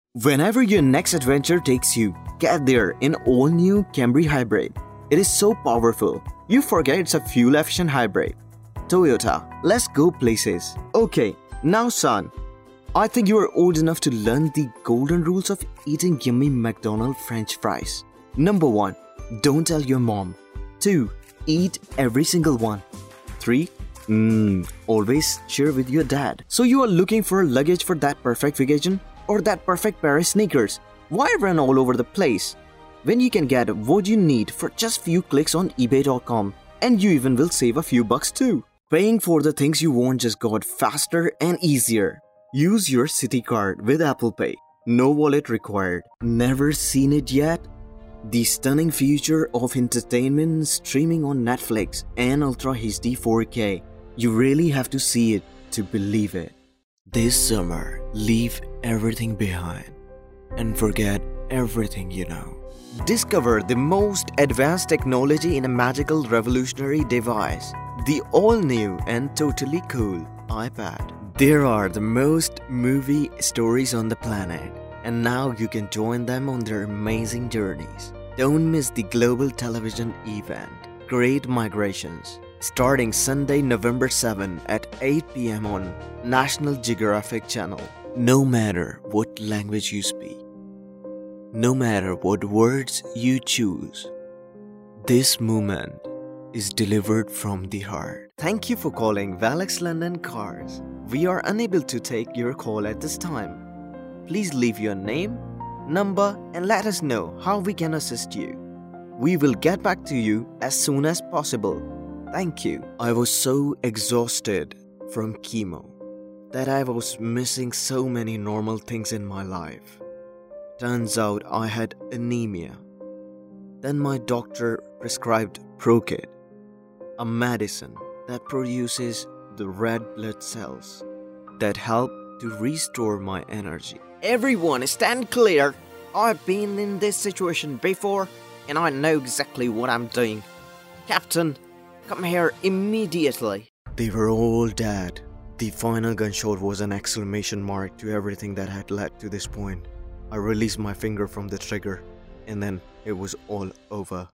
Whenever your next adventure takes you, get there in all-new Camry Hybrid. It is so powerful, you forget it's a fuel-efficient hybrid. Toyota, let's go places. Okay, now son, I think you are old enough to learn the golden rules of eating yummy McDonald's French fries. Number 1. Don't tell your mom. 2. Eat every single one. 3. Always share with your dad. So you are looking for luggage for that perfect vacation? Or that perfect pair of sneakers? Why run all over the place when you can get what you need for just few clicks on ebay.com, and you even will save a few bucks too. Paying for the things you want just got faster and easier. Use your Citi card with Apple Pay. No wallet required. Never seen it yet? The stunning future of entertainment streaming on Netflix and Ultra HD 4K. You really have to see it to believe it. This summer, leave everything behind and forget everything you know. Discover the most advanced technology in a magical revolutionary device, the all-new and totally cool iPad. There are the most movie stories on the planet, and now you can join them on their amazing journeys. Don't miss the global television event, Great Migrations, starting Sunday, November 7 at 8 p.m. on National Geographic Channel. No matter what language you speak, no matter what words you choose, this moment is delivered from the heart. Thank you for calling Valix London Cars. We are unable to take your call at this time. Please leave your name, number, and let us know how we can assist you. We will get back to you as soon as possible. Thank you. I was so exhausted from chemo that I was missing so many normal things in my life. Turns out I had anemia. Then my doctor prescribed Procid, a medicine that produces the red blood cells that help to restore my energy. Everyone stand clear. I've been in this situation before and I know exactly what I'm doing. Captain, come here immediately. They were all dead. The final gunshot was an exclamation mark to everything that had led to this point. I released my finger from the trigger, and then it was all over.